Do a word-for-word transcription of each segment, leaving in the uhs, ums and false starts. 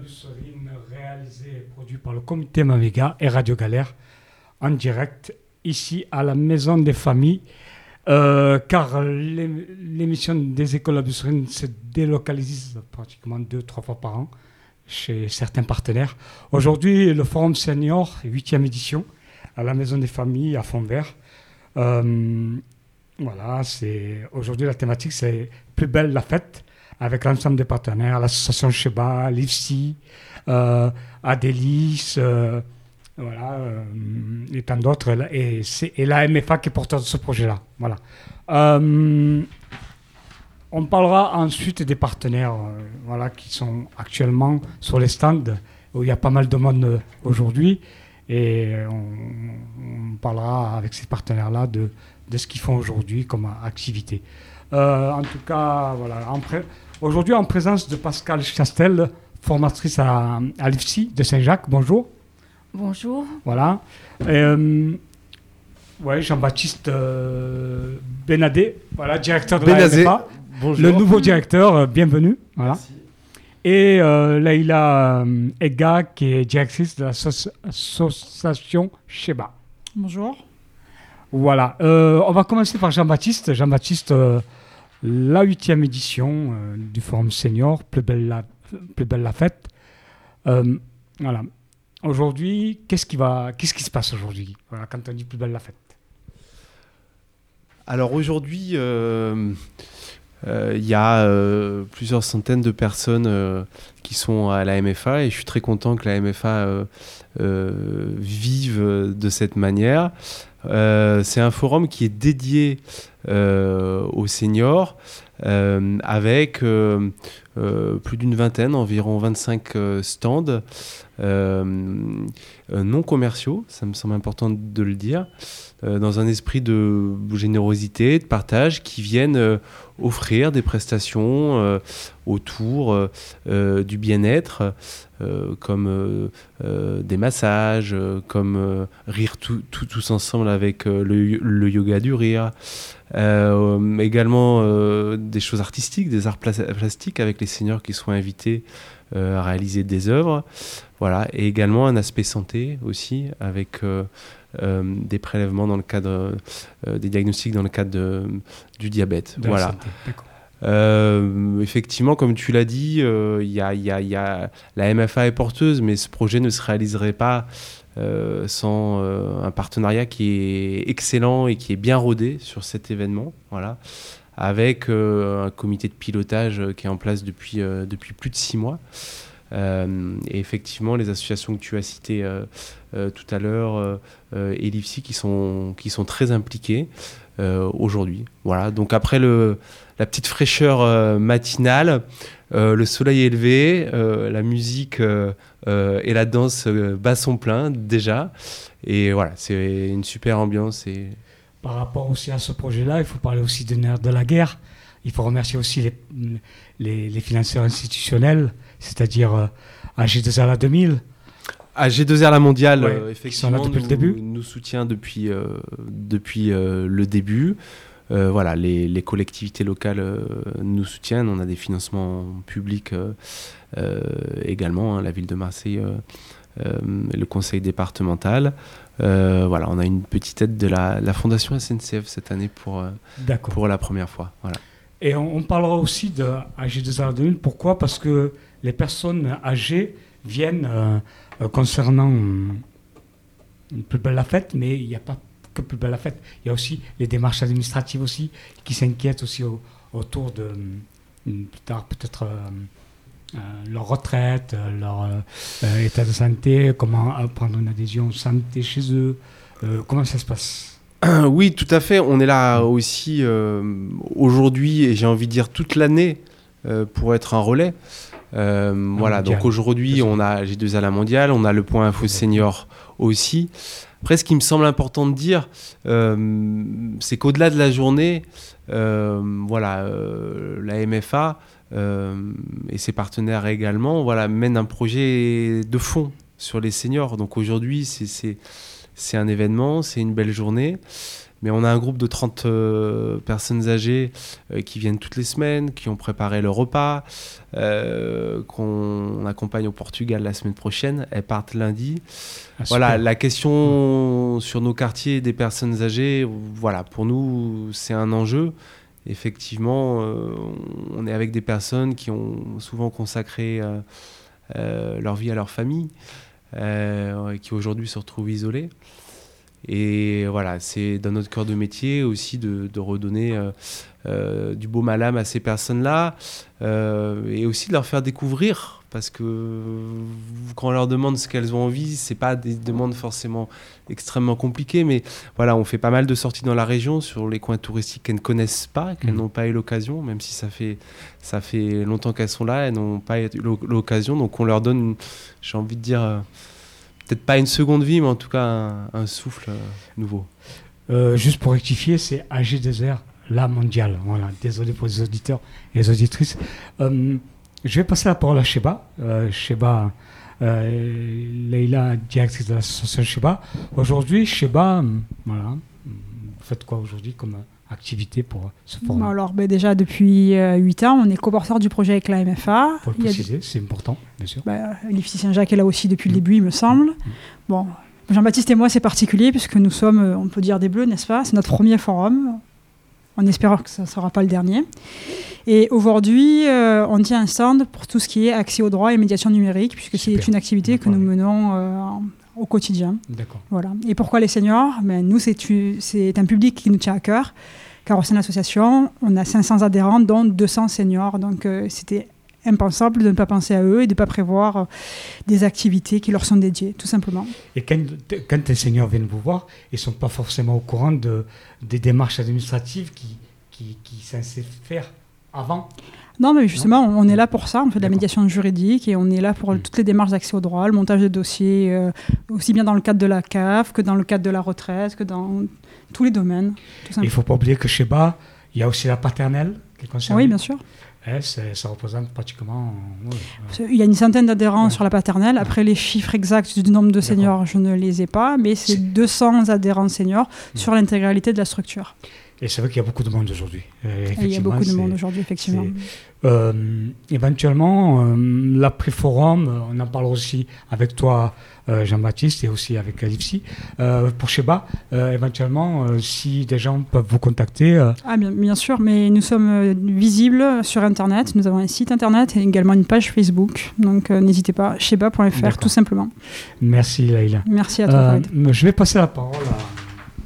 Serine, réalisé et produit par le comité Maviga et Radio Galère, en direct, ici à la Maison des Familles, euh, car l'é- l'émission des écoles à Busserine se délocalise pratiquement deux, trois fois par an chez certains partenaires. Aujourd'hui, le Forum Senior, huitième édition, à la Maison des Familles à Fontvert. Euh, voilà, c'est, aujourd'hui, la thématique, c'est Plus belle la fête, avec l'ensemble des partenaires, l'association Sheba, l'I F C I, euh, Adélis, euh, voilà, euh, et tant d'autres, et, c'est, et la M F A qui est porteur de ce projet-là. Voilà. Euh, on parlera ensuite des partenaires euh, voilà, qui sont actuellement sur les stands, où il y a pas mal de monde euh, aujourd'hui, et on, on parlera avec ces partenaires-là de, de ce qu'ils font aujourd'hui comme activité. Euh, en tout cas, voilà, en pré- aujourd'hui en présence de Pascal Chastel, formatrice à, à l'I F C I de Saint-Jacques. Bonjour. Bonjour. Voilà. Et, euh, ouais, Jean-Baptiste euh, Benadé, voilà, directeur de Benazé. la M F A. Bonjour. Le nouveau directeur, euh, bienvenue. Voilà. Merci. Et euh, Leïla euh, Ega, qui est directrice de l'association Sheba. Bonjour. Voilà. Euh, on va commencer par Jean-Baptiste. Jean-Baptiste, euh, la huitième édition euh, du Forum Senior, plus belle la, plus belle la fête. Euh, voilà. Aujourd'hui, qu'est-ce qui va, qu'est-ce qui se passe aujourd'hui, voilà, quand on dit plus belle la fête? Alors aujourd'hui, euh, euh, il y a euh, plusieurs centaines de personnes euh, qui sont à la M F A et je suis très content que la M F A euh, euh, vive de cette manière. Euh, c'est un forum qui est dédié euh, aux seniors euh, avec euh, euh, plus d'une vingtaine, environ vingt-cinq euh, stands euh, euh, non commerciaux, ça me semble important de le dire, euh, dans un esprit de générosité, de partage, qui viennent euh, offrir des prestations euh, autour euh, euh, du bien-être, euh, comme euh, euh, des massages, euh, comme euh, rire tout, tout, tous ensemble avec euh, le, le yoga du rire, euh, également euh, des choses artistiques, des arts pla- plastiques avec les seniors qui sont invités euh, à réaliser des œuvres. Voilà, et également un aspect santé aussi, avec euh, euh, des prélèvements dans le cadre euh, des diagnostics dans le cadre de, du diabète. De la Voilà. santé. D'accord. Euh, effectivement, comme tu l'as dit, euh, y a, y a, y a, la M F A est porteuse, mais ce projet ne se réaliserait pas euh, sans euh, un partenariat qui est excellent et qui est bien rodé sur cet événement. Voilà. Avec euh, un comité de pilotage qui est en place depuis, euh, depuis plus de six mois. Euh, et effectivement, les associations que tu as citées euh, euh, tout à l'heure euh, euh, et l'I F C I qui sont, qui sont très impliquées euh, aujourd'hui. Voilà. Donc après le, la petite fraîcheur euh, matinale, euh, le soleil élevé, euh, la musique euh, euh, et la danse euh, bat son plein déjà. Et voilà, c'est une super ambiance. Et... Par rapport aussi à ce projet-là, il faut parler aussi des nerfs de la guerre. Il faut remercier aussi les, les, les financeurs institutionnels, c'est-à-dire euh, A G deux R deux mille. À G deux R La Mondiale, Ouais, euh, ils sont là effectivement, depuis nous, le début. nous soutient depuis, euh, depuis euh, le début. Euh, voilà, les, les collectivités locales euh, nous soutiennent. On a des financements publics euh, euh, également, hein, la ville de Marseille, euh, euh, le conseil départemental. Euh, voilà, on a une petite aide de la, la Fondation S N C F cette année pour, euh, pour la première fois. Voilà. Et on, on parlera aussi de A G deux R deux mille. Pourquoi ? Parce que les personnes âgées viennent euh, euh, concernant euh, Plus belle la fête, mais il n'y a pas que Plus belle la fête. Il y a aussi les démarches administratives aussi qui s'inquiètent aussi au, autour de euh, plus tard peut-être euh, euh, leur retraite, euh, leur euh, état de santé, comment euh, prendre une adhésion santé chez eux, euh, comment ça se passe ? Oui, tout à fait. On est là aussi euh, aujourd'hui, et j'ai envie de dire toute l'année, euh, pour être un relais. Euh, ah, voilà, mondial. Donc aujourd'hui, on a G deux R La Mondiale, on a le point info senior aussi. Après, ce qui me semble important de dire, euh, c'est qu'au-delà de la journée, euh, voilà, euh, la M F A euh, et ses partenaires également, voilà, mènent un projet de fond sur les seniors. Donc aujourd'hui, c'est, c'est, c'est un événement, c'est une belle journée, Mais on a un groupe de trente euh, personnes âgées euh, qui viennent toutes les semaines, qui ont préparé le repas, euh, qu'on accompagne au Portugal la semaine prochaine. Elles partent lundi. Ah, voilà, la question mmh. sur nos quartiers des personnes âgées, voilà, pour nous, c'est un enjeu. Effectivement, euh, on est avec des personnes qui ont souvent consacré euh, euh, leur vie à leur famille, euh, qui aujourd'hui se retrouvent isolées. Et voilà, c'est dans notre cœur de métier aussi de, de redonner euh, euh, du baume à l'âme à ces personnes-là euh, et aussi de leur faire découvrir, parce que quand on leur demande ce qu'elles ont envie, c'est pas des demandes forcément extrêmement compliquées, mais voilà, on fait pas mal de sorties dans la région sur les coins touristiques qu'elles ne connaissent pas, qu'elles mmh. n'ont pas eu l'occasion, même si ça fait, ça fait longtemps qu'elles sont là, elles n'ont pas eu l'occasion, donc on leur donne, j'ai envie de dire... Euh, peut-être pas une seconde vie, mais en tout cas un, un souffle euh, nouveau. Euh, juste pour rectifier, c'est A G deux R, la mondiale. Voilà, désolé pour les auditeurs et les auditrices. Euh, je vais passer la parole à Sheba. Euh, Sheba, euh, Leïla, directrice de l'association Sheba. Aujourd'hui, Sheba, voilà, vous faites quoi aujourd'hui comme activité pour ce forum? Alors, ben déjà, depuis euh, huit ans, on est co-porteur du projet avec la M F A. Pour le préciser, des... c'est important, bien sûr. Ben, l'I F C Saint-Jacques est là aussi depuis mmh. le début, il me semble. Mmh. Bon, Jean-Baptiste et moi, c'est particulier, puisque nous sommes, on peut dire, des Bleus, n'est-ce pas? C'est notre premier forum, en espérant que ça ne sera pas le dernier. Et aujourd'hui, euh, on tient un stand pour tout ce qui est accès aux droits et médiation numérique, puisque Super. C'est une activité D'accord. que nous menons euh, au quotidien. D'accord. Voilà. Et pourquoi les seniors? Ben, nous, c'est, c'est un public qui nous tient à cœur. Car au sein de l'association, on a cinq cents adhérents, dont deux cents seniors. Donc, euh, c'était impensable de ne pas penser à eux et de ne pas prévoir euh, des activités qui leur sont dédiées, tout simplement. Et quand, quand les seniors viennent vous voir, ils ne sont pas forcément au courant de, des démarches administratives qui, qui, qui sont censées faire avant. Non, mais justement, non on est là pour ça. On fait de la médiation juridique et on est là pour mmh. toutes les démarches d'accès au droit, le montage de dossiers, euh, aussi bien dans le cadre de la C A F que dans le cadre de la retraite, que dans tous les domaines. Il ne faut pas oublier que chez B A, il y a aussi la paternelle qui est concernée. Oui, bien sûr. Eh, ça représente pratiquement... Ouais, il y a une centaine d'adhérents ouais. sur la paternelle. Après, les chiffres exacts du nombre de seniors, D'accord. je ne les ai pas, mais c'est, c'est... deux cents adhérents seniors mmh. sur l'intégralité de la structure. Et c'est vrai qu'il y a beaucoup de monde aujourd'hui. Euh, il y a beaucoup de monde aujourd'hui, effectivement. Euh, éventuellement, euh, l'après-forum, on en parle aussi avec toi, euh, Jean-Baptiste, et aussi avec l'I F C. Euh, pour Sheba, euh, éventuellement, euh, si des gens peuvent vous contacter... Euh... Ah, bien, bien sûr, mais nous sommes visibles sur Internet. Nous avons un site Internet et également une page Facebook. Donc, euh, n'hésitez pas, sheba point f r, tout simplement. Merci, Leïla. Merci à toi, euh, Fred. Je vais passer la parole à...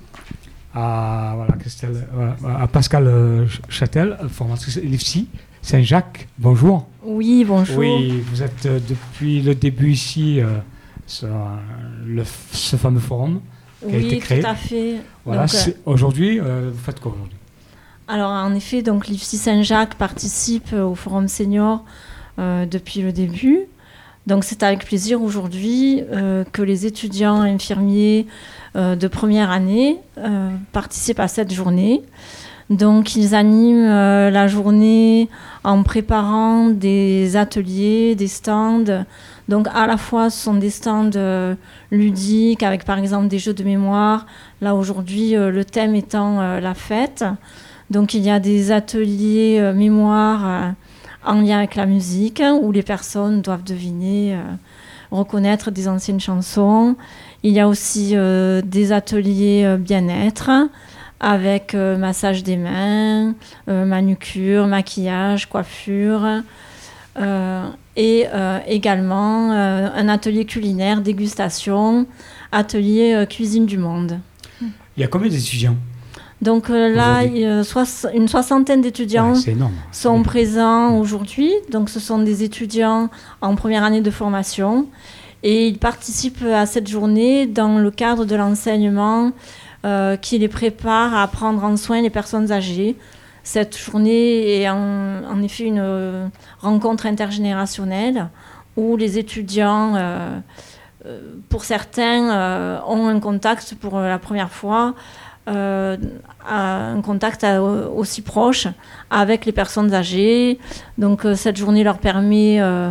À, voilà, Christelle, à Pascal Châtel, formatrice L I F C Saint-Jacques. Bonjour. Oui, bonjour. Oui, vous êtes euh, depuis le début ici, euh, sur le, ce fameux forum qui oui, a été créé. Oui, tout à fait. Voilà, donc, euh, aujourd'hui, euh, vous faites quoi aujourd'hui? Alors, en effet, donc, l'I F C Saint-Jacques participe au forum senior euh, depuis le début. Donc, c'est avec plaisir aujourd'hui euh, que les étudiants infirmiers euh, de première année euh, participent à cette journée. Donc, ils animent euh, la journée en préparant des ateliers, des stands. Donc, à la fois, ce sont des stands euh, ludiques avec, par exemple, des jeux de mémoire. Là, aujourd'hui, euh, le thème étant euh, la fête. Donc, il y a des ateliers euh, mémoire euh, en lien avec la musique, où les personnes doivent deviner, euh, reconnaître des anciennes chansons. Il y a aussi euh, des ateliers euh, bien-être, avec euh, massage des mains, euh, manucure, maquillage, coiffure, euh, et euh, également euh, un atelier culinaire, dégustation, atelier euh, cuisine du monde. Il y a combien d'étudiants ? Donc euh, là, il y a soix- une soixantaine d'étudiants ouais, c'est énorme. sont présents aujourd'hui. Donc ce sont des étudiants en première année de formation et ils participent à cette journée dans le cadre de l'enseignement euh, qui les prépare à prendre en soin les personnes âgées. Cette journée est en, en effet une euh, rencontre intergénérationnelle où les étudiants, euh, euh, pour certains, euh, ont un contact pour la première fois. Euh, un contact à, aussi proche avec les personnes âgées. Donc euh, cette journée leur permet euh,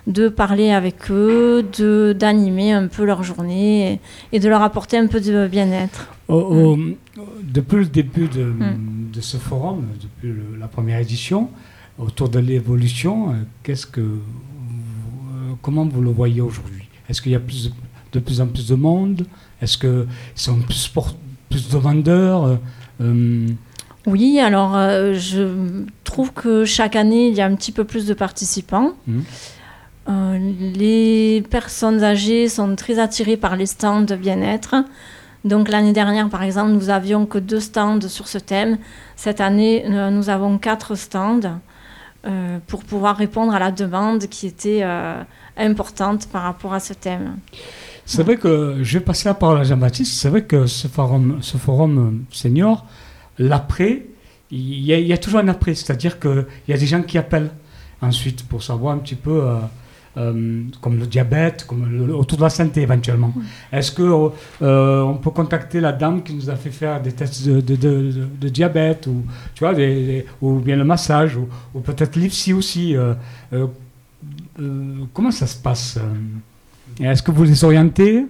de parler avec eux, de, d'animer un peu leur journée et, et de leur apporter un peu de bien-être. Au, au, depuis le début de, Mm. de ce forum, depuis le- la première édition, autour de l'évolution, euh, qu'est-ce que, vous- euh, comment vous le voyez aujourd'hui? Est-ce qu'il y a plus de, de plus en plus de monde? Est-ce qu'ils sont plus, pour- plus demandeurs? euh, euh, Oui, alors euh, je trouve que chaque année, il y a un petit peu plus de participants. Mhm. Euh, les personnes âgées sont très attirées par les stands de bien-être. Donc l'année dernière, par exemple, nous avions que deux stands sur ce thème. Cette année, euh, nous avons quatre stands euh, pour pouvoir répondre à la demande qui était euh, importante par rapport à ce thème. C'est vrai que je vais passer la parole à Jean-Baptiste. C'est vrai que ce forum, ce forum euh, senior, l'après, il y, a- il y a toujours un après. C'est-à-dire qu'il y a des gens qui appellent ensuite pour savoir un petit peu, euh, euh, comme le diabète, comme le- autour de la santé éventuellement. Est-ce qu'on euh, peut contacter la dame qui nous a fait faire des tests de, de- de- de- de diabète, ou, tu vois, des- des- ou bien le massage, ou, ou peut-être l'I F S I aussi. euh, euh, euh, comment ça se passe euh, Est-ce que vous les orientez?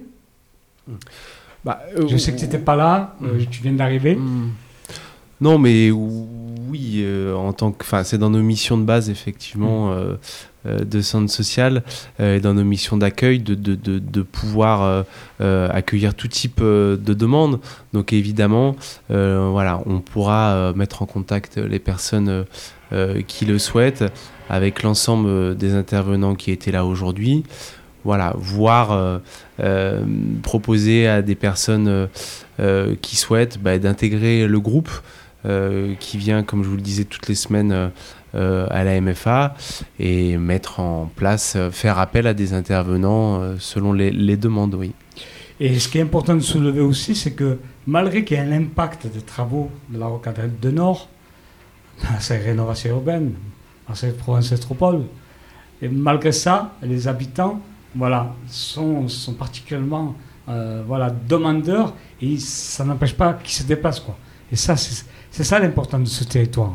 Bah, euh, Je sais que tu n'étais pas là, euh, tu viens d'arriver. Hmm. Non, mais oui, euh, en tant que, enfin, c'est dans nos missions de base effectivement euh, euh, de centre social, euh, et dans nos missions d'accueil de, de, de, de pouvoir euh, euh, accueillir tout type euh, de demandes. Donc évidemment, euh, voilà, on pourra euh, mettre en contact les personnes euh, euh, qui le souhaitent avec l'ensemble euh, des intervenants qui étaient là aujourd'hui. Voilà, voire euh, euh, proposer à des personnes euh, euh, qui souhaitent bah, d'intégrer le groupe euh, qui vient, comme je vous le disais, toutes les semaines euh, euh, à la M F A et mettre en place, euh, faire appel à des intervenants euh, selon les, les demandes, oui. Et ce qui est important de soulever aussi, c'est que malgré qu'il y ait un impact des travaux de la Rocade de Nord, dans cette rénovation urbaine, dans cette province métropole, et malgré ça, les habitants voilà, sont, sont particulièrement euh, voilà, demandeurs et ça n'empêche pas qu'ils se déplacent, quoi. Et ça, c'est, c'est ça l'important de ce territoire.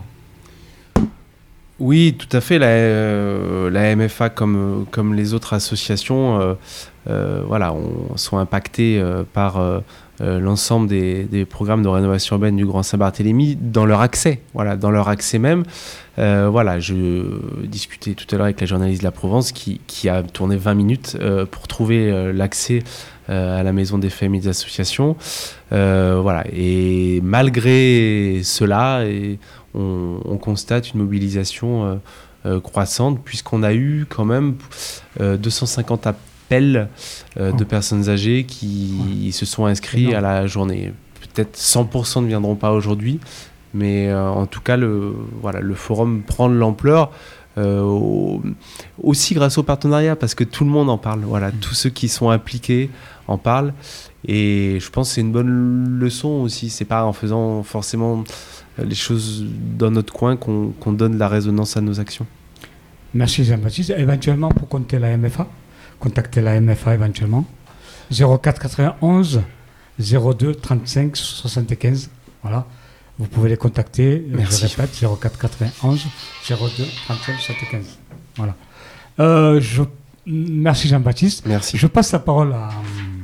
Oui, tout à fait. La, euh, la M F A, comme, comme les autres associations, euh, euh, voilà, on, sont impactés euh, par euh, euh, l'ensemble des, des programmes de rénovation urbaine du Grand Saint-Barthélemy dans leur accès, voilà, dans leur accès même. Euh, voilà, je discutais tout à l'heure avec la journaliste de la Provence qui, qui a tourné vingt minutes euh, pour trouver euh, l'accès euh, à la maison des familles et des associations. Euh, voilà, et malgré cela, et on, on constate une mobilisation euh, euh, croissante puisqu'on a eu quand même euh, deux cent cinquante appels euh, de personnes âgées qui ouais. se sont inscrits à la journée. Peut-être cent pour cent ne viendront pas aujourd'hui, mais euh, en tout cas, le, voilà, le forum prend de l'ampleur. Euh, au, aussi grâce au partenariat, parce que tout le monde en parle. Voilà, mmh. Tous ceux qui sont impliqués en parlent. Et je pense que c'est une bonne leçon aussi. C'est pas en faisant forcément les choses dans notre coin qu'on, qu'on donne la résonance à nos actions. Merci Jean-Baptiste. Éventuellement, pour contacter la M F A, contacter la M F A éventuellement. zéro quatre quatre-vingt-onze zéro deux trente-cinq soixante-quinze. Voilà. Vous pouvez les contacter, Merci. je répète, zéro quatre quatre-vingt-onze zéro deux trente-cinq soixante-quinze. Voilà. Euh, je, merci Jean-Baptiste. Merci. Je passe la parole à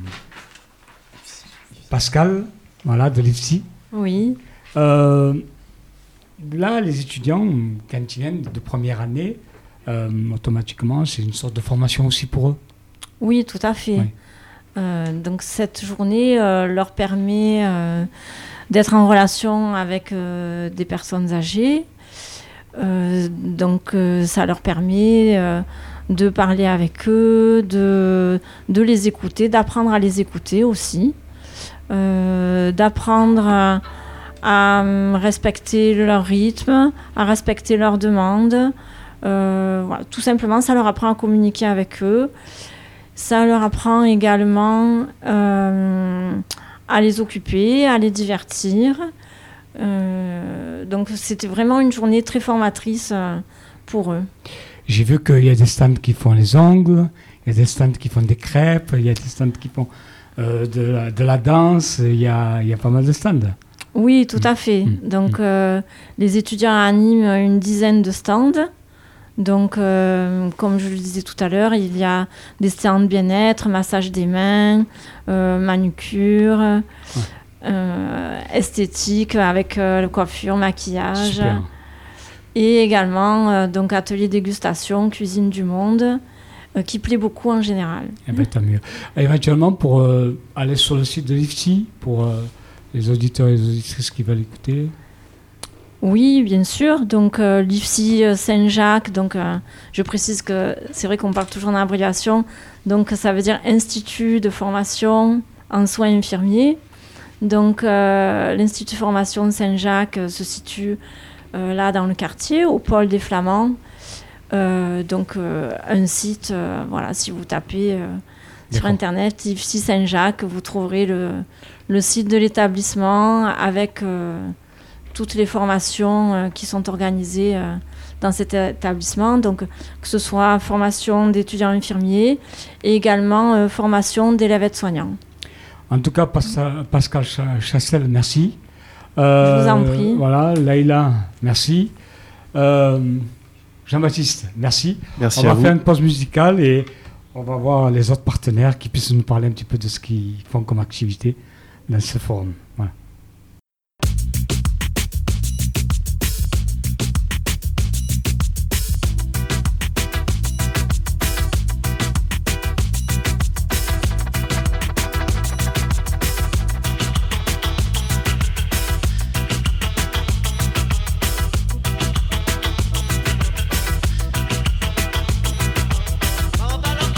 Pascal, voilà, de l'I F S I. Oui. Euh, là, les étudiants, quand ils viennent de première année, euh, automatiquement, c'est une sorte de formation aussi pour eux. Oui, tout à fait. Oui. Euh, donc cette journée euh, leur permet euh, d'être en relation avec euh, des personnes âgées. Euh, donc euh, ça leur permet euh, de parler avec eux, de, de les écouter, d'apprendre à les écouter aussi, euh, d'apprendre à, à respecter leur rythme, à respecter leurs demandes. Euh, voilà, tout simplement, ça leur apprend à communiquer avec eux. Ça leur apprend également euh, à les occuper, à les divertir. Euh, donc c'était vraiment une journée très formatrice euh, pour eux. J'ai vu qu'il y a des stands qui font les ongles, il y a des stands qui font des crêpes, il y a des stands qui font euh, de, la, de la danse, il y a, il y a pas mal de stands. Oui, tout à fait. Mmh. Donc mmh. euh, les étudiants animent une dizaine de stands. Donc, euh, comme je le disais tout à l'heure, il y a des séances de bien-être, massage des mains, euh, manucure, ouais. euh, esthétique avec euh, coiffure, maquillage. Super. Et également, euh, donc, atelier dégustation, cuisine du monde, euh, qui plaît beaucoup en général. Eh bien, tant mieux. Éventuellement, pour euh, aller sur le site de l'I F S I, pour euh, les auditeurs et les auditrices qui veulent écouter. Oui, bien sûr. Donc, euh, l'I F S I euh, Saint-Jacques, donc, euh, je précise que c'est vrai qu'on parle toujours en abréviation. Donc, ça veut dire Institut de formation en soins infirmiers. Donc, euh, l'Institut de formation Saint-Jacques euh, se situe euh, là dans le quartier, au pôle des Flamands. Euh, donc, euh, un site, euh, voilà, si vous tapez euh, sur Internet, I F S I Saint-Jacques, vous trouverez le, le site de l'établissement avec... Euh, toutes les formations euh, qui sont organisées euh, dans cet établissement, donc que ce soit formation d'étudiants infirmiers et également euh, formation d'élèves aides-soignants. En tout cas, Pascal, Pascal Chassel, merci. Euh, Je vous en prie. Voilà, Laïla, merci. Euh, Jean-Baptiste, merci. Merci on à va vous. faire une pause musicale et on va voir les autres partenaires qui puissent nous parler un petit peu de ce qu'ils font comme activité dans ce forum. Voilà.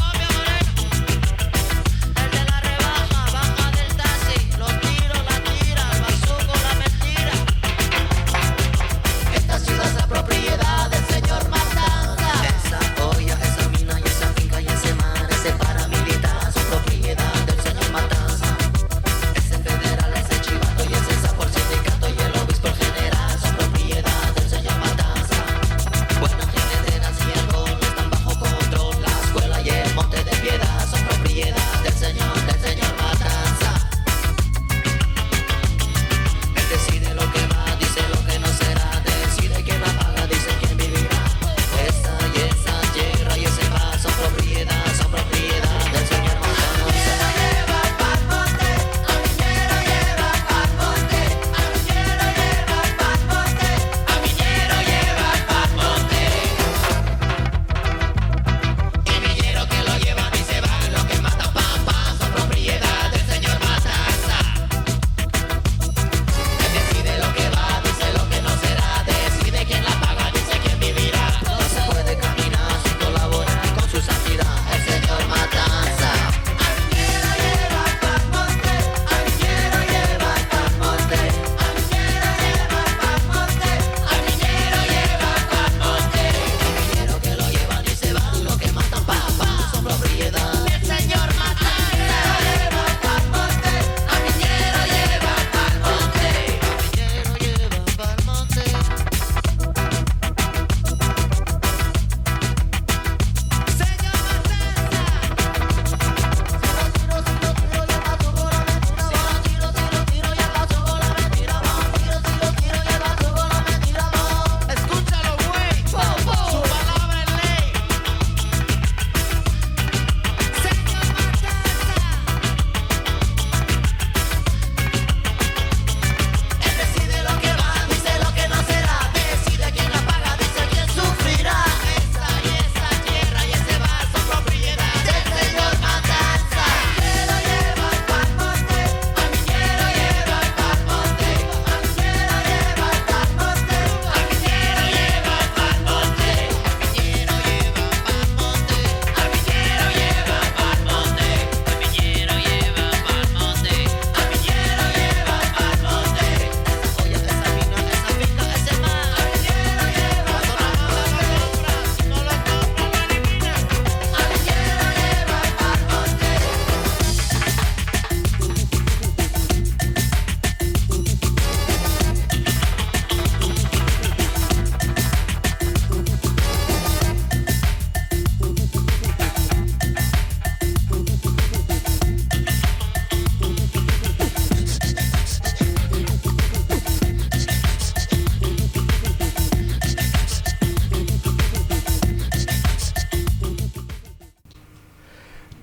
El de la rebaja, baja del taxi, los tiros, la tira.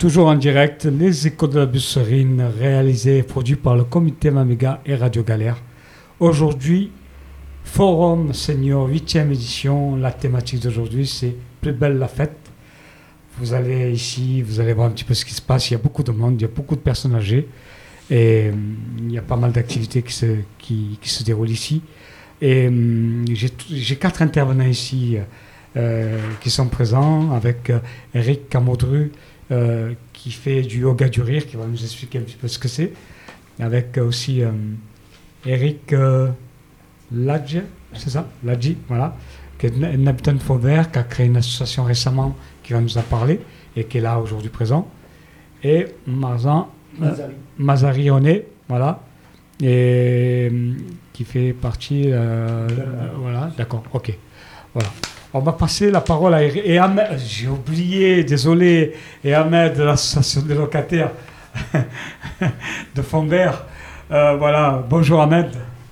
toujours en direct, les échos de la Busserine, réalisés et produits par le comité Mamega et Radio Galère. Aujourd'hui, Forum Senior, huitième édition. La thématique d'aujourd'hui, c'est Plus belle la fête. Vous allez ici, vous allez voir un petit peu ce qui se passe. Il y a beaucoup de monde, il y a beaucoup de personnes âgées. Et hum, il y a pas mal d'activités qui se, qui, qui se déroulent ici. Et hum, j'ai, j'ai quatre intervenants ici euh, qui sont présents, avec euh, Eric Camodru, euh, qui fait du yoga du rire, qui va nous expliquer un petit peu ce que c'est. Avec euh, aussi euh, Eric euh, Ladji, c'est ça Ladji, voilà, qui est un habitant de Fauvert, qui a créé une association récemment, qui va nous en parler, et qui est là aujourd'hui présent. Et Marzan Euh, Mazari Oné, voilà, et euh, qui fait partie, euh, euh, voilà, d'accord, ok, voilà. On va passer la parole à Eric, et Ahmed, j'ai oublié, désolé, et Ahmed de l'association des locataires de Fombert, euh, voilà, bonjour Ahmed.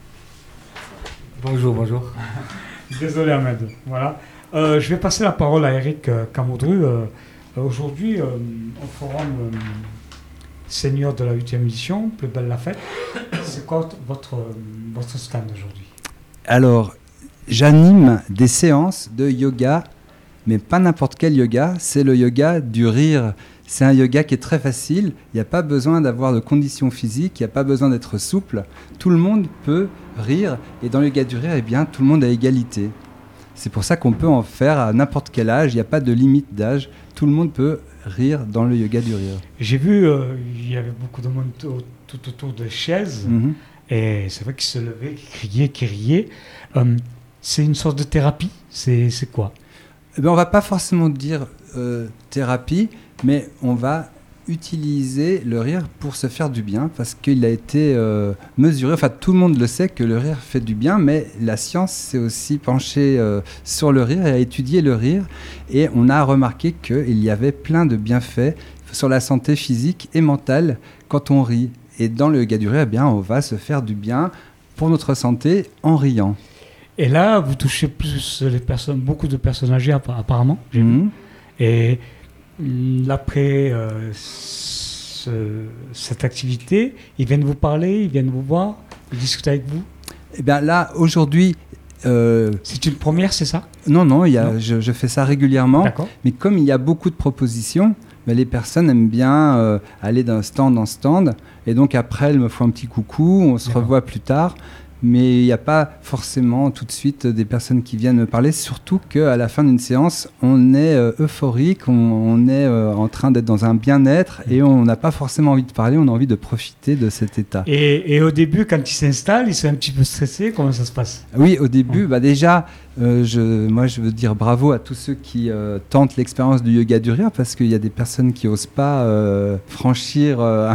Bonjour, bonjour. Désolé Ahmed, voilà. Euh, je vais passer la parole à Eric euh, Camodru. Euh, aujourd'hui, euh, au forum euh, Senior de la huitième édition, Plus belle la fête. C'est quoi votre, votre stand aujourd'hui? Alors, j'anime des séances de yoga, mais pas n'importe quel yoga, c'est le yoga du rire. C'est un yoga qui est très facile, il n'y a pas besoin d'avoir de conditions physiques, il n'y a pas besoin d'être souple. Tout le monde peut rire, et dans le yoga du rire, eh bien, tout le monde a égalité. C'est pour ça qu'on peut en faire à n'importe quel âge, il n'y a pas de limite d'âge, tout le monde peut rire dans le yoga du rire. J'ai vu, euh, il y avait beaucoup de monde tout, tout autour des chaises, mm-hmm. et c'est vrai qu'ils se levaient, qu'ils criaient, qu'ils riaient. Euh, c'est une sorte de thérapie, c'est, c'est quoi? Eh bien, on ne va pas forcément dire euh, thérapie, mais on va utiliser le rire pour se faire du bien, parce qu'il a été euh, mesuré, enfin tout le monde le sait que le rire fait du bien, mais la science s'est aussi penchée euh, sur le rire et a étudié le rire, et on a remarqué qu'il y avait plein de bienfaits sur la santé physique et mentale quand on rit. Et dans le yoga du rire, eh bien, on va se faire du bien pour notre santé en riant. Et là, vous touchez plus les personnes, beaucoup de personnes âgées apparemment, j'ai mmh. vu. Et après euh, ce, cette activité, ils viennent vous parler, ils viennent vous voir, ils discutent avec vous? Eh bien là, aujourd'hui... Euh, c'est une première, c'est ça? Non, non, il y a, non. Je, je fais ça régulièrement. D'accord. Mais comme il y a beaucoup de propositions, ben les personnes aiment bien euh, aller d'un stand en stand. Et donc après, elles me font un petit coucou, on se D'accord. revoit plus tard. Mais il n'y a pas forcément tout de suite des personnes qui viennent me parler, surtout qu'à la fin d'une séance, on est euh, euphorique, on, on est euh, en train d'être dans un bien-être et on n'a pas forcément envie de parler, on a envie de profiter de cet état. Et, et au début, quand ils s'installent, ils sont un petit peu stressés, comment ça se passe? Oui, au début, ouais. bah déjà, euh, je, moi je veux dire bravo à tous ceux qui euh, tentent l'expérience du yoga du rire, parce qu'il y a des personnes qui n'osent pas euh, franchir euh,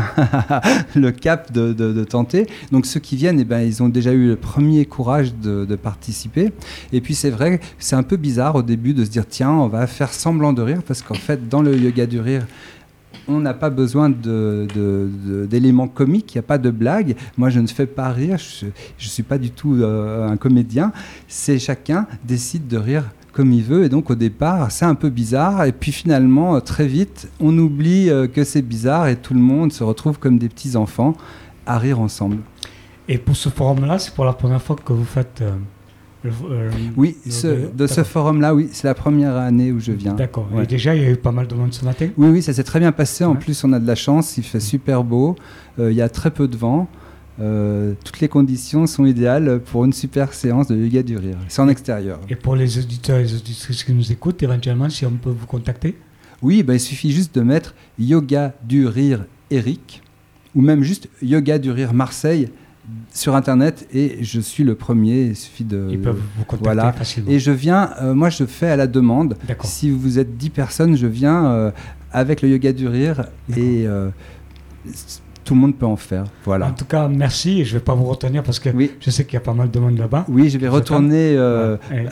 le cap de, de, de tenter. Donc ceux qui viennent, eh ben, ils ont déjà eu le premier courage de, de participer. Et puis c'est vrai, c'est un peu bizarre au début de se dire tiens, on va faire semblant de rire, parce qu'en fait dans le yoga du rire, on n'a pas besoin de, de, de, d'éléments comiques, il n'y a pas de blagues. Moi, je ne fais pas rire, je ne suis pas du tout euh, un comédien. C'est chacun décide de rire comme il veut. Et donc, au départ, c'est un peu bizarre. Et puis, finalement, très vite, on oublie euh, que c'est bizarre et tout le monde se retrouve comme des petits-enfants à rire ensemble. Et pour ce forum-là, c'est pour la première fois que vous faites... Euh... Le, euh, oui, ce, de D'accord. ce forum-là, oui, c'est la première année où je viens. D'accord. Ouais. Et déjà, il y a eu pas mal de monde ce matin? Oui, oui, ça s'est très bien passé. Ouais. En plus, on a de la chance, il fait super beau, euh, il y a très peu de vent. Euh, toutes les conditions sont idéales pour une super séance de yoga du rire. C'est en extérieur. Et pour les auditeurs et les auditrices qui nous écoutent, éventuellement, si on peut vous contacter? Oui, bah, il suffit juste de mettre yoga du rire Eric, ou même juste yoga du rire Marseille sur internet, et je suis le premier. Il suffit de ils peuvent vous contacter voilà. facilement. Et je viens, euh, moi je fais à la demande. D'accord. Si vous êtes dix personnes, je viens euh, avec le yoga du rire. D'accord. Et euh, tout le monde peut en faire. Voilà. En tout cas, merci. Je ne vais pas vous retenir parce que oui. je sais qu'il y a pas mal de monde là-bas. Oui, je vais retourner euh, ouais.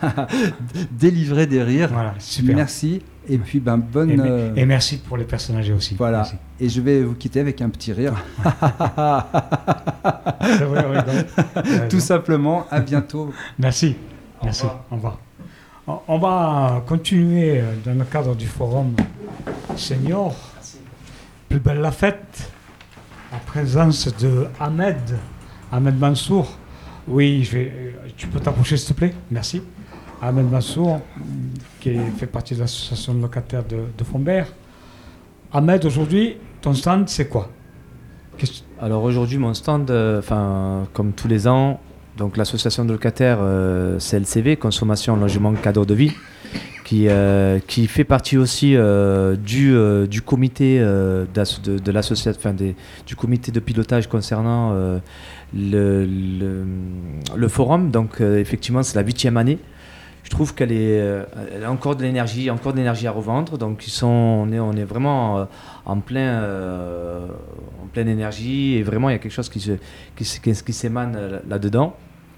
délivrer des rires. Voilà, super. Merci. Et puis, ben, bonne... Et, euh... et merci pour les personnes âgées aussi. Voilà. Merci. Et je vais vous quitter avec un petit rire. C'est vrai, oui, tout simplement, à bientôt. Merci. Merci. Au revoir. On va continuer dans le cadre du forum senior. Plus belle la fête, en présence de Ahmed, Ahmed Mansour. Oui, je vais, tu peux t'approcher s'il te plaît? Merci. Ahmed Mansour, qui fait partie de l'association de locataires de, de Fombert. Ahmed, aujourd'hui, ton stand, c'est quoi? Qu'est-ce... Alors aujourd'hui, mon stand, enfin, euh, comme tous les ans, donc l'association de locataires euh, C L C V, Consommation, Logement, Cadre de Vie, qui, euh, qui fait partie aussi euh, du, euh, du comité euh, de, de l'association, enfin des, du comité de pilotage concernant euh, le, le, le forum. Donc euh, effectivement, c'est la huitième année. Je trouve qu'elle est, euh, elle a encore de l'énergie, encore de l'énergie à revendre. Donc ils sont, on est, on est vraiment euh, en plein, euh, en pleine énergie et vraiment il y a quelque chose qui se, qui, qui, qui s'émane là-dedans.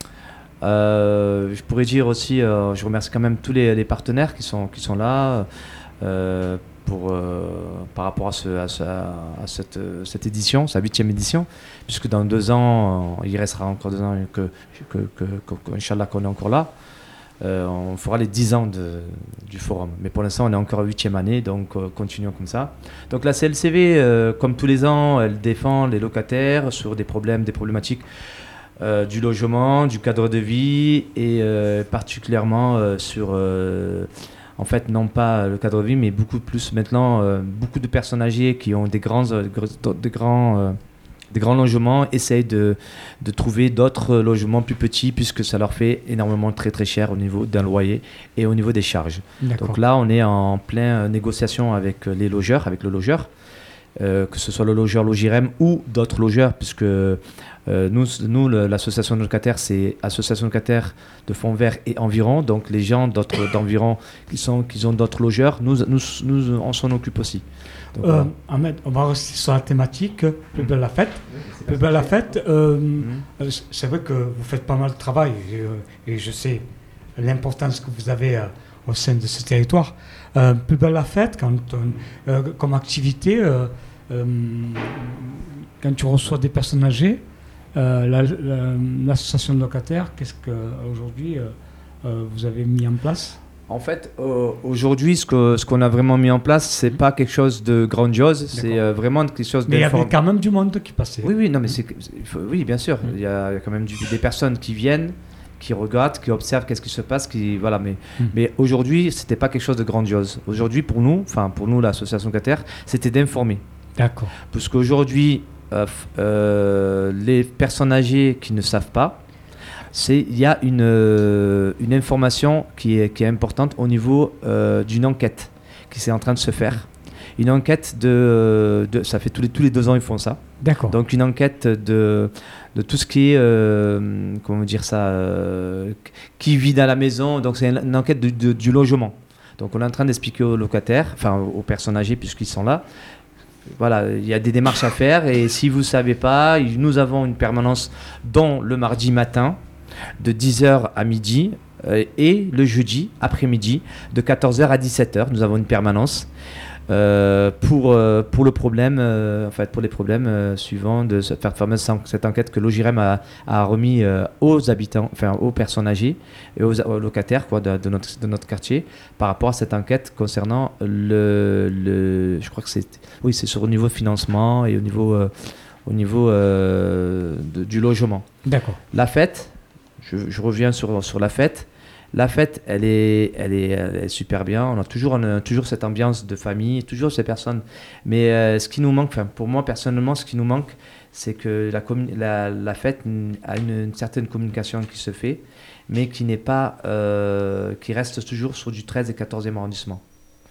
Euh, je pourrais dire aussi, euh, je remercie quand même tous les, les partenaires qui sont, qui sont là euh, pour, euh, par rapport à, ce, à, ce, à cette, cette édition, sa huitième édition, puisque dans deux ans, il restera encore deux ans que, que, que, que, que Inch'Allah qu'on est encore là. Euh, on fera les dix ans de, du forum. Mais pour l'instant, on est encore à huitième année, donc euh, continuons comme ça. Donc la C L C V, euh, comme tous les ans, elle défend les locataires sur des problèmes, des problématiques euh, du logement, du cadre de vie et euh, particulièrement euh, sur, euh, en fait, non pas le cadre de vie, mais beaucoup plus maintenant, euh, beaucoup de personnes âgées qui ont des grands, euh, des grands euh, des grands logements, essayent de, de trouver d'autres logements plus petits puisque ça leur fait énormément très très cher au niveau d'un loyer et au niveau des charges. D'accord. Donc là, on est en pleine négociation avec les logeurs, avec le logeur, euh, que ce soit le logeur Logirem ou d'autres logeurs, puisque euh, nous, nous le, l'association de locataires, c'est Association de locataires de Fombert et environ, donc les gens d'autres, d'environ qui, sont, qui ont d'autres logeurs, nous, nous, nous on s'en occupe aussi. Donc, Euh, voilà. Ahmed, on va rester sur la thématique, plus belle la fête. Plus belle la fête, euh, euh, c'est vrai que vous faites pas mal de travail et, euh, et je sais l'importance que vous avez euh, au sein de ce territoire. Euh, plus belle la fête, quand on- euh, comme activité, euh, euh, quand tu reçois des personnes âgées, euh, la- la- l'association de locataires, qu'est-ce qu'aujourd'hui euh, euh, vous avez mis en place? En fait, euh, aujourd'hui, ce, que, ce qu'on a vraiment mis en place, c'est pas quelque chose de grandiose, c'est euh, vraiment quelque chose Mais il y avait d'inform- quand même du monde qui passait. Oui, oui, non, mais c'est, c'est- il faut- oui, bien sûr. Mm. Il y a, il y a quand même du- des personnes qui viennent, qui regardent, qui observent qu'est-ce qui se passe, qui voilà. Mais, Mm. mais aujourd'hui, c'était pas quelque chose de grandiose. Aujourd'hui, pour nous, enfin pour nous, l'association locataire, c'était d'informer, D'accord. parce qu'aujourd'hui, euh, f- euh, les personnes âgées qui ne savent pas, c'est il y a une, euh, une information qui est, qui est importante au niveau euh, d'une enquête qui est en train de se faire. Une enquête de, de ça fait tous les, tous les deux ans ils font ça. D'accord. Donc une enquête de, de tout ce qui est, euh, comment dire ça, euh, qui vit dans la maison. Donc c'est une, une enquête de, de- du logement. Donc on est en train d'expliquer aux locataires, enfin aux personnes âgées puisqu'ils sont là. Voilà, il y a des démarches à faire et si vous ne savez pas, nous avons une permanence dont le mardi matin de dix heures à midi euh, et le jeudi après-midi de quatorze heures à dix-sept heures. Nous avons une permanence euh, pour, euh, pour le problème, euh, en fait, pour les problèmes euh, suivants de cette fameuse en- cette enquête que l'Ogirem a, a remis euh, aux habitants, enfin aux personnes âgées et aux, aux locataires quoi, de, de notre, de notre quartier par rapport à cette enquête concernant le, le je crois que c'est, oui, c'est sur au niveau financement et au niveau, euh, au niveau euh, de- du logement. D'accord. La fête, je, je reviens sur, sur la fête. La fête, elle est, elle est, elle est super bien. On a toujours, on a toujours cette ambiance de famille, toujours ces personnes. Mais euh, ce qui nous manque, enfin, pour moi personnellement, ce qui nous manque, c'est que la, commu- la, la fête a une, une certaine communication qui se fait, mais qui n'est pas, euh, qui reste toujours sur du treizième et quatorzième arrondissement.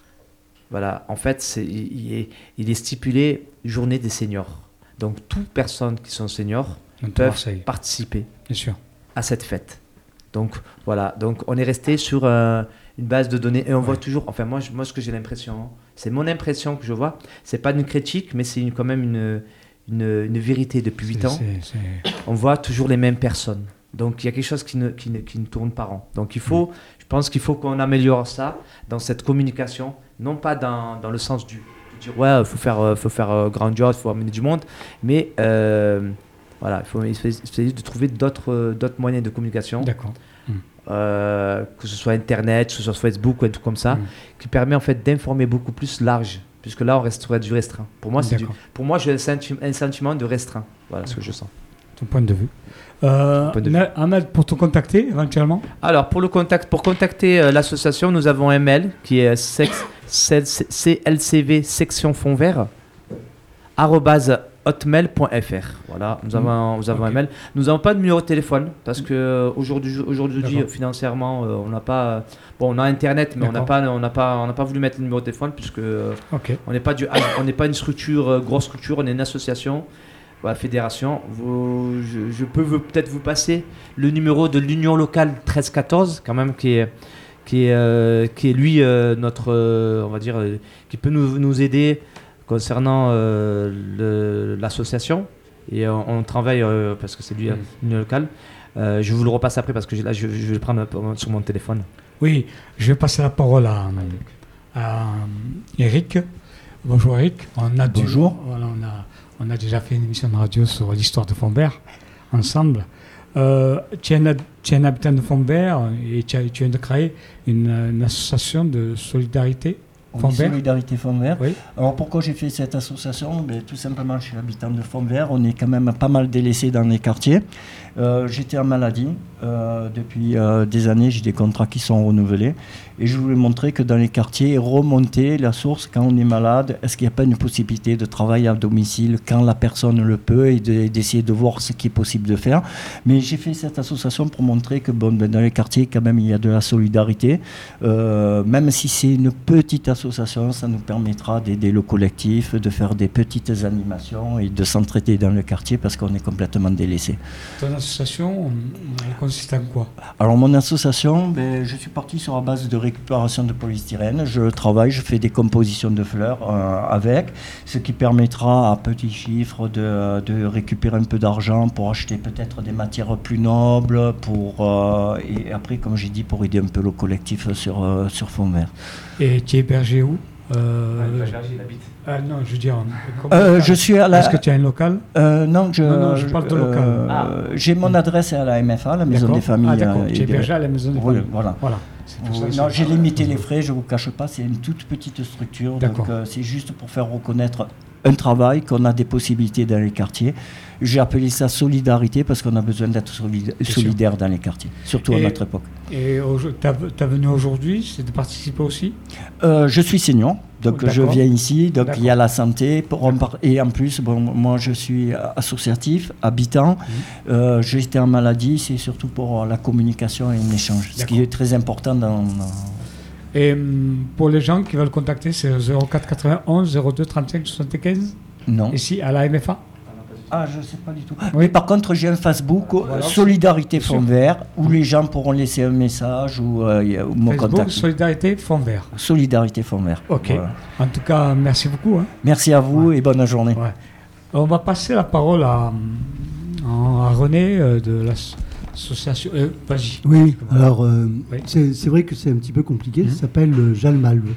Voilà, en fait, c'est, il, il est, il est stipulé journée des seniors. Donc, toutes personnes qui sont seniors Donc, peuvent Marseille, participer bien sûr. à cette fête. Donc voilà, donc on est resté sur euh, une base de données et on Ouais. voit toujours, enfin moi, je- moi ce que j'ai l'impression, c'est mon impression que je vois, c'est pas une critique, mais c'est une- quand même une, une, une vérité depuis huit C'est- ans. c'est- c'est- On voit toujours les mêmes personnes. Donc il y a quelque chose qui ne, qui ne, qui ne tourne pas rond. Donc il faut, je pense qu'il faut qu'on améliore ça dans cette communication, non pas dans, dans le sens du de dire ouais, il faut faire, euh, faut faire euh, grandiose, il faut amener du monde, mais euh, voilà, il faut essayer de trouver d'autres, euh, d'autres moyens de communication. D'accord. Euh, que ce soit Internet, que ce soit Facebook ou un truc comme ça, Mm. qui permet en fait d'informer beaucoup plus large. puisque là, on resterait du restreint. Pour moi, c'est du, D'accord. pour moi, j'ai un, senti- un sentiment de restreint. Voilà ce que je sens. Ton point de vue. Euh, Point de vue. Na- Ahmed, pour te contacter éventuellement. Alors, pour, le contact, pour contacter euh, l'association, nous avons un mail qui est sex- C L C V section fond vert arobase hotmail point f r. Voilà, nous avons, un, nous avons Ok. un mail. Nous n'avons pas de numéro de téléphone parce que euh, aujourd'hui, aujourd'hui D'accord. financièrement, euh, on n'a pas. Bon, on a Internet, mais on n'a D'accord. pas, on n'a pas, on n'a pas voulu mettre le numéro de téléphone puisque euh, Ok. on n'est pas du, on n'est pas une structure euh, grosse structure, on est une association. Voilà, fédération. Vous, je, je peux vous- peut-être vous passer le numéro de l'union locale treize quatorze, quand même, qui est, qui est, euh, qui est lui, euh, notre, euh, on va dire, euh, qui peut nous, nous aider concernant euh, le- l'association. Et on, on travaille, euh, parce que c'est lui, Mm. euh, l'union locale. Euh, je vous le repasse après parce que j'ai- là, je, je vais le prendre euh, sur mon téléphone. Oui, je vais passer la parole à, à Eric. Bonjour Eric. On a dû- Bonjour. voilà, on, a, on a déjà fait une émission de radio sur l'histoire de Fombert ensemble. Euh, tu, es un, hab- tu es un habitant de Fombert et tu, as- tu viens de créer une, une association de solidarité. On Fond est vert. Solidarité Fond Vert. Oui. Alors pourquoi j'ai fait cette association? Ben, tout simplement, je suis habitant de Fond Vert. On est quand même pas mal délaissé dans les quartiers. Euh, J'étais en maladie. Euh, depuis euh, des années, j'ai des contrats qui sont renouvelés. Et je voulais montrer que dans les quartiers, remonter la source quand on est malade. Est-ce qu'il n'y a pas une possibilité de travailler à domicile quand la personne le peut et de- d'essayer de voir ce qui est possible de faire. Mais j'ai fait cette association pour montrer que bon, ben, dans les quartiers, quand même, il y a de la solidarité. Euh, même si c'est une petite association, ça nous permettra d'aider le collectif, de faire des petites animations et de s'entraider dans le quartier parce qu'on est complètement délaissé. Ton association, elle consiste en quoi? Alors mon association, ben, je suis parti sur la base de récupération de polystyrène. Je travaille, je fais des compositions de fleurs euh, avec, ce qui permettra à petit chiffre de, de récupérer un peu d'argent pour acheter peut-être des matières plus nobles, pour, euh, et après, comme j'ai dit, pour aider un peu le collectif sur, euh, sur fond vert. Et tu es hébergé où? Euh, il habite. ah, non, je veux dire. comment- Euh, je suis à la... Est-ce que tu as un local? Euh, non, je, Non, non, je parle de local. euh, Ah. J'ai mon adresse à la M F A, la Maison D'accord. des Familles. Ah, d'accord. euh, Tu es et des- hébergé à la maison des Oui, familles. voilà. Voilà. C'est tout ça, Oui, c'est- non, j'ai limité les frais, je ne vous cache pas, c'est une toute petite structure. D'accord. Donc euh, c'est juste pour faire reconnaître un travail, qu'on a des possibilités dans les quartiers. J'ai appelé ça solidarité parce qu'on a besoin d'être solida- sûr. solidaire dans les quartiers, surtout à Et- notre époque. Et tu as venu aujourd'hui, c'est de participer aussi? Euh, je suis senior, donc Oh, je d'accord. viens ici, donc il y a D'accord. la santé, pour en par- et en plus, bon, moi je suis associatif, habitant, Mmh. euh, j'ai été en maladie, c'est surtout pour la communication et l'échange, ce qui D'accord. est très important dans... dans- Et hum, pour les gens qui veulent contacter, c'est zéro quatre quatre-vingt-onze zéro deux trente-cinq soixante-quinze, Non. ici à la M F A. Ah, je ne sais pas du tout. Oui. Mais par contre, j'ai un Facebook, euh, Voilà. Solidarité Bien Fond sûr. Vert, où les gens pourront laisser un message ou, euh, y a- ou me Facebook, contacter. Solidarité, Fond Vert. Solidarité Fond Vert. Ok. Voilà. En tout cas, merci beaucoup. Hein. Merci à vous et bonne journée. Ouais. On va passer la parole à, hum, à René euh, de l'association. Euh, Vas-y. Oui, alors euh, Oui. c'est c'est vrai que c'est un petit peu compliqué. Mhm. Ça s'appelle euh, Jalmalve.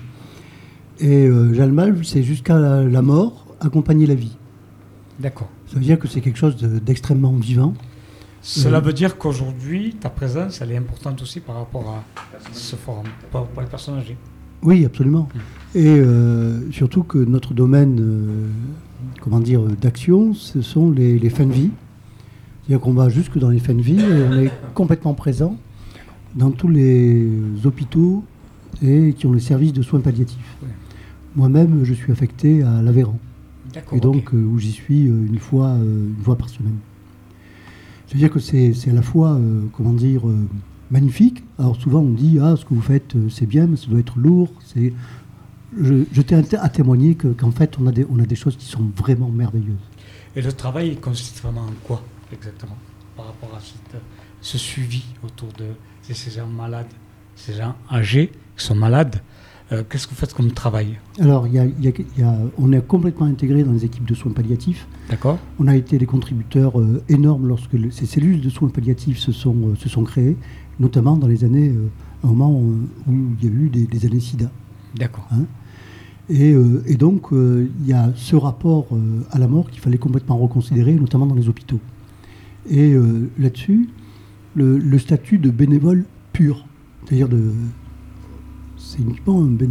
Et euh, Jalmalve, c'est jusqu'à la, la mort, accompagner la vie. D'accord. Ça veut dire que c'est quelque chose de- d'extrêmement vivant. Cela Euh, veut dire qu'aujourd'hui, ta présence, elle est importante aussi par rapport à ce forum, pour, pour les personnes âgées. Oui, absolument. Et euh, surtout que notre domaine, euh, comment dire, euh, d'action, ce sont les, les fins de vie. C'est-à-dire qu'on va jusque dans les fins de vie et on est complètement présent dans tous les hôpitaux et qui ont les services de soins palliatifs. Oui. Moi-même, je suis affecté à l'Aveyron. D'accord. Et donc ok. euh, où j'y suis euh, une fois, euh, une fois par semaine. C'est-à-dire que c'est c'est à la fois, euh, comment dire, euh, magnifique. Alors souvent on dit, ah, ce que vous faites, euh, c'est bien, mais ça doit être lourd. C'est... Je, je tiens à té- à témoigner que, qu'en fait, on a, des, on a des choses qui sont vraiment merveilleuses. Et le travail, il consiste vraiment en quoi, exactement, par rapport à cette- ce suivi autour de ces, ces gens malades, ces gens âgés qui sont malades? Euh, Qu'est-ce que vous faites comme travail? Alors, il y a- il y a- il y a- on est complètement intégré dans les équipes de soins palliatifs. D'accord. On a été des contributeurs euh, énormes lorsque le- ces cellules de soins palliatifs se sont, euh, se sont créées, notamment dans les années, euh, un moment euh, où il y a eu des, des années sida. D'accord. Hein. Et, euh, et donc, euh, il y a ce rapport euh, à la mort qu'il fallait complètement reconsidérer, notamment dans les hôpitaux. Et euh, là-dessus, le, le statut de bénévole pur, c'est-à-dire de, c'est uniquement un bénévole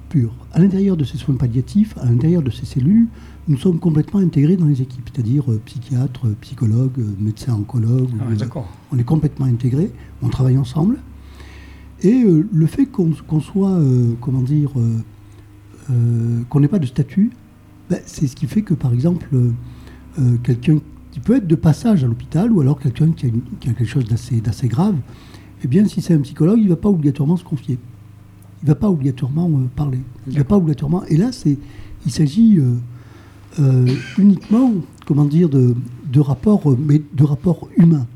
pur. À l'intérieur de ces soins palliatifs, à l'intérieur de ces cellules, nous sommes complètement intégrés dans les équipes, c'est-à-dire euh, psychiatres, psychologues, euh, médecins oncologues. Ah, euh, d'accord. On est complètement intégrés, on travaille ensemble. Et euh, le fait qu'on, qu'on soit, euh, comment dire, euh, euh, qu'on n'ait pas de statut, ben, c'est ce qui fait que, par exemple, euh, euh, quelqu'un qui peut être de passage à l'hôpital, ou alors quelqu'un qui a, une, qui a quelque chose d'assez, d'assez grave, eh bien, si c'est un psychologue, il ne va pas obligatoirement se confier. Il ne va pas obligatoirement euh, parler. Il ne va pas obligatoirement... Et là, c'est, il s'agit euh, euh, uniquement, comment dire, de, de rapports, euh, mais de rapports humains.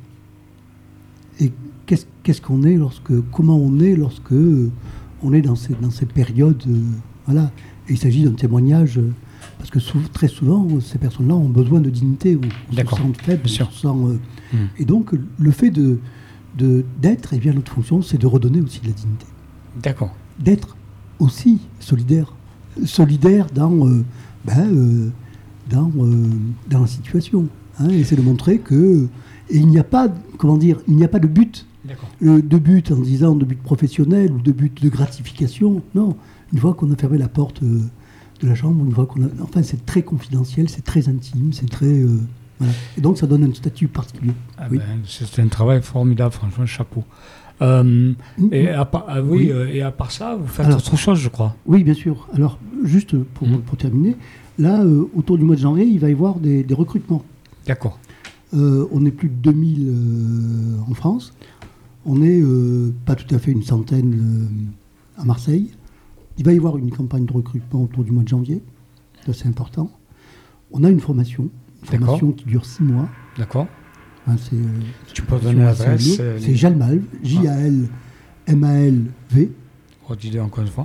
Et qu'est-ce, qu'est-ce qu'on est lorsque... Comment on est lorsque euh, on est dans ces, dans ces périodes... Euh, voilà. Et il s'agit d'un témoignage... Euh, parce que sou- très souvent, ces personnes-là ont besoin de dignité. On, on se sent faible, on se sent... Euh, mmh. Et donc, le fait de, de, d'être, eh bien, notre fonction, c'est de redonner aussi de la dignité. D'accord. D'être aussi solidaire. Solidaire dans, euh, ben, euh, dans, euh, dans la situation. Hein, et c'est de montrer que... Et il n'y a pas, comment dire, il n'y a pas de but. Euh, de but en disant de but professionnel ou de but de gratification. Non. Une fois qu'on a fermé la porte euh, de la chambre, une fois qu'on a... Enfin, c'est très confidentiel, c'est très intime, c'est très... Euh, voilà. Et donc, ça donne un statut particulier. Ah oui. ben, c'est un travail formidable, franchement, chapeau. Euh, et, à part, ah, oui, oui. Euh, et à part ça, vous faites Alors, autre chose, je crois. Oui, bien sûr. Alors, juste pour, mmh. pour terminer, là, euh, autour du mois de janvier, il va y avoir des, des recrutements. D'accord. Euh, on est plus de deux mille euh, en France. On est euh, pas tout à fait une centaine euh, à Marseille. Il va y avoir une campagne de recrutement autour du mois de janvier. Ça, c'est important. On a une formation. Une formation qui dure six mois. D'accord. Hein, c'est, euh, tu peux donner l'adresse. C'est, c'est Jalmalv, J A L M A L V. Redis-le encore une fois.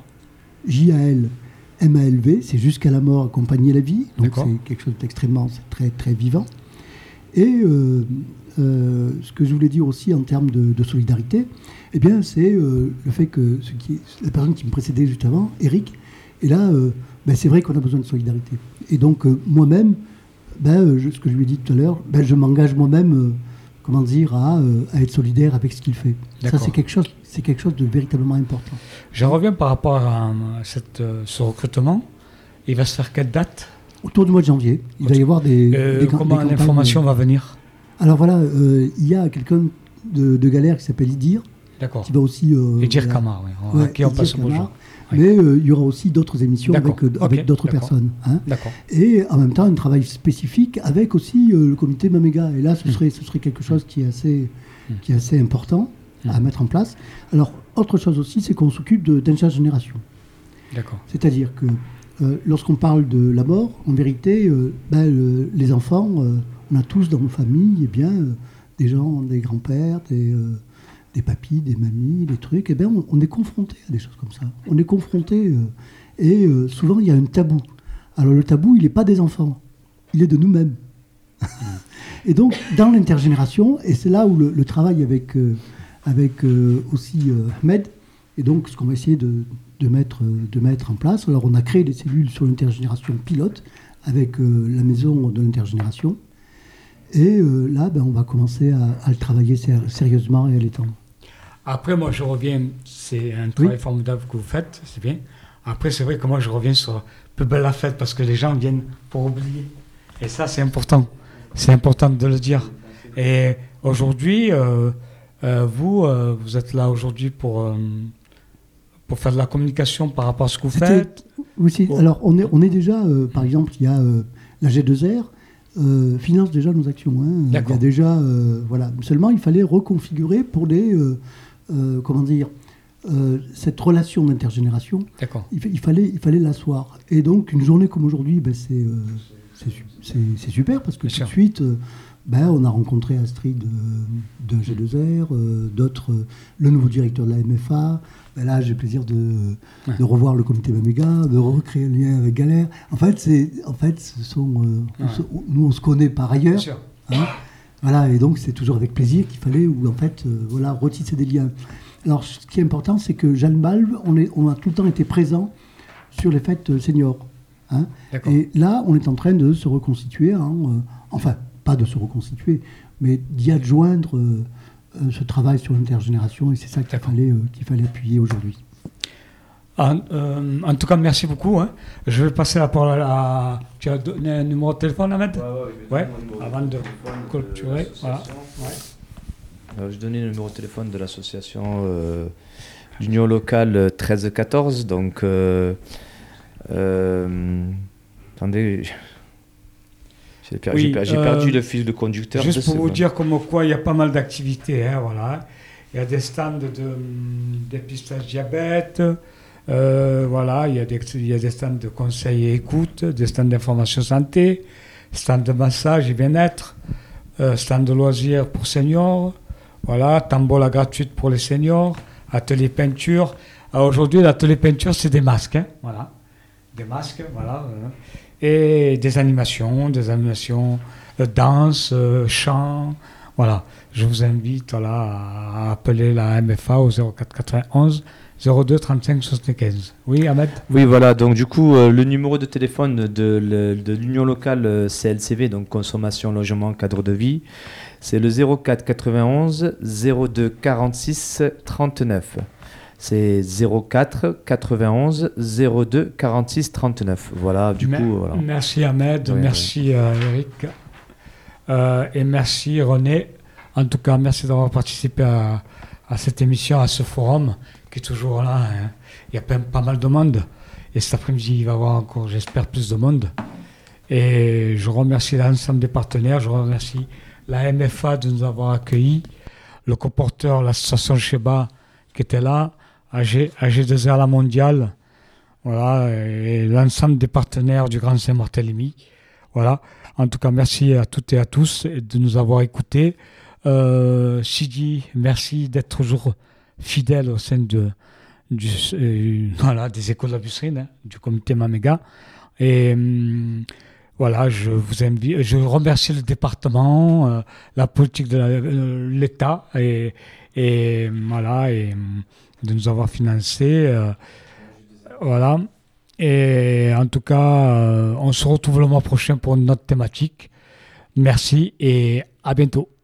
J A L M A L V, c'est jusqu'à la mort, accompagner la vie. Donc D'accord. c'est quelque chose d'extrêmement, c'est très, très vivant. Et euh, euh, ce que je voulais dire aussi en termes de, de solidarité, eh bien, c'est euh, le fait que ce qui, la personne qui me précédait juste avant, Eric, et là, euh, ben, c'est vrai qu'on a besoin de solidarité. Et donc, euh, moi-même, ben, je, ce que je lui ai dit tout à l'heure, ben, je m'engage moi-même, euh, comment dire, à, euh, à être solidaire avec ce qu'il fait. D'accord. Ça, c'est quelque chose, c'est quelque chose de véritablement important. Je reviens par rapport à, cette, euh, ce recrutement. Il va se faire quelle date ? Autour du mois de janvier. Il va y avoir des... Euh, des comment des l'information de... va venir ? Alors voilà, euh, il y a quelqu'un de, de Galère qui s'appelle Idir. D'accord. Qui va aussi... Euh, Idir Kamar, oui. Ouais, qui on passe bonjour. Oui. Mais euh, il y aura aussi d'autres émissions avec, euh, okay. avec d'autres D'accord. personnes. Hein. D'accord. Et en même temps, un travail spécifique avec aussi euh, le comité Mamega. Et là, ce, mmh. serait, ce serait quelque chose qui est assez, mmh. qui est assez important mmh. à mettre en place. Alors, autre chose aussi, c'est qu'on s'occupe de, d'intergénération. D'accord. C'est-à-dire que euh, lorsqu'on parle de la mort, en vérité, euh, ben, le, les enfants, euh, on a tous dans nos familles eh bien, euh, des gens, des grands-pères, des... Euh, des papis, des mamies, des trucs, eh bien, on, on est confronté à des choses comme ça. On est confronté, euh, et euh, souvent, il y a un tabou. Alors, le tabou, il n'est pas des enfants, il est de nous-mêmes. Et donc, dans l'intergénération, et c'est là où le, le travail avec, euh, avec euh, aussi euh, Ahmed, et donc ce qu'on va essayer de, de, mettre, de mettre en place. Alors, on a créé des cellules sur l'intergénération pilote, avec euh, la maison de l'intergénération, et euh, là, ben, on va commencer à, à le travailler ser- sérieusement et à l'étendre. Après, moi, je reviens, c'est un travail oui. formidable que vous faites, c'est bien. Après, c'est vrai que moi, je reviens sur Plus belle la fête parce que les gens viennent pour oublier. Et ça, c'est important. C'est important de le dire. Et aujourd'hui, euh, euh, vous, euh, vous êtes là aujourd'hui pour, euh, pour faire de la communication par rapport à ce que vous C'était, faites. Oui, si. Bon. Alors, on est, on est déjà, euh, par exemple, il y a euh, la G deux R. Euh, finance déjà nos actions. Hein. Il y a déjà, euh, voilà. Seulement, il fallait reconfigurer pour les, euh, euh, comment dire, euh, cette relation d'intergénération. D'accord. Il, il fallait, il fallait l'asseoir. Et donc, une journée comme aujourd'hui, ben, c'est, euh, c'est, c'est, c'est super parce que Bien tout sûr. de suite, euh, ben, on a rencontré Astrid de, de G deux R, euh, d'autres, euh, le nouveau directeur de la M F A. Ben là, j'ai le plaisir de, ouais. de revoir le comité Mamega, de recréer un lien avec Galère. En fait, c'est, en fait, ce sont, euh, ouais. on se, nous, on se connaît par ailleurs. Hein, voilà, et donc, c'est toujours avec plaisir qu'il fallait, ou en fait, euh, voilà, retisser des liens. Alors, ce qui est important, c'est que Jalmalv, on, est, on a tout le temps été présent sur les fêtes seniors. Hein, et là, on est en train de se reconstituer, hein, euh, enfin, pas de se reconstituer, mais d'y adjoindre euh, euh, ce travail sur l'intergénération, et c'est ça qu'il fallait, euh, qu'il fallait appuyer aujourd'hui. En, euh, en tout cas, merci beaucoup. Hein. Je vais passer la parole à... Tu as donné un numéro de téléphone, Ahmed ? Ouais, ouais, ouais. Avant de clôturer. Voilà. Ouais. Euh, je donnais le numéro de téléphone de l'association euh, d'union locale treize quatorze. Donc, euh, euh, attendez, j'ai, per- oui, j'ai, per- j'ai euh, perdu le fil de conducteur. Juste pour vous bon. dire comme quoi il y a pas mal d'activités. Hein, voilà. Il y a des stands de, de dépistage diabète. Euh, voilà, il y, a des, il y a des stands de conseil et écoute, des stands d'information santé, stands de massage et bien-être, euh, stands de loisirs pour seniors, voilà, tambola gratuite pour les seniors, atelier peinture. Alors aujourd'hui, l'atelier peinture, c'est des masques, hein, voilà, des masques, voilà, euh, et des animations, des animations de danse, euh, chant, voilà. Je vous invite voilà, à appeler la M F A au zéro quatre quatre-vingt-onze zéro deux trente-cinq soixante-quinze. Oui, Ahmed ? Oui, voilà. Donc, du coup, euh, le numéro de téléphone de, de, de l'Union locale euh, C L C V, donc consommation, logement, cadre de vie, c'est le zéro quatre quatre-vingt-onze zéro deux quarante-six trente-neuf. C'est zéro quatre quatre-vingt-onze zéro deux quarante-six trente-neuf. Voilà, du Mer- coup. Voilà. Merci, Ahmed. Ouais, merci, ouais. Euh, Eric. Euh, et merci, René. En tout cas, merci d'avoir participé à, à cette émission, à ce forum qui est toujours là. Hein. Il y a pas, pas mal de monde. Et cet après-midi, il va y avoir encore, j'espère, plus de monde. Et je remercie l'ensemble des partenaires. Je remercie la M F A de nous avoir accueillis, le comporteur, l'association Sheba qui était là, A G deux R La Mondiale, voilà, et l'ensemble des partenaires du Grand Saint-Barthélemy. Voilà. En tout cas, merci à toutes et à tous de nous avoir écoutés. Euh, Sidi, merci d'être toujours fidèle au sein de, du, euh, voilà, des écoles de la Busserine, hein, du comité Maméga. Et hum, voilà, je vous invite, je remercie le département, euh, la politique de la, euh, l'État et, et voilà, et de nous avoir financé. Euh, voilà. Et en tout cas, euh, on se retrouve le mois prochain pour une autre thématique. Merci et à bientôt.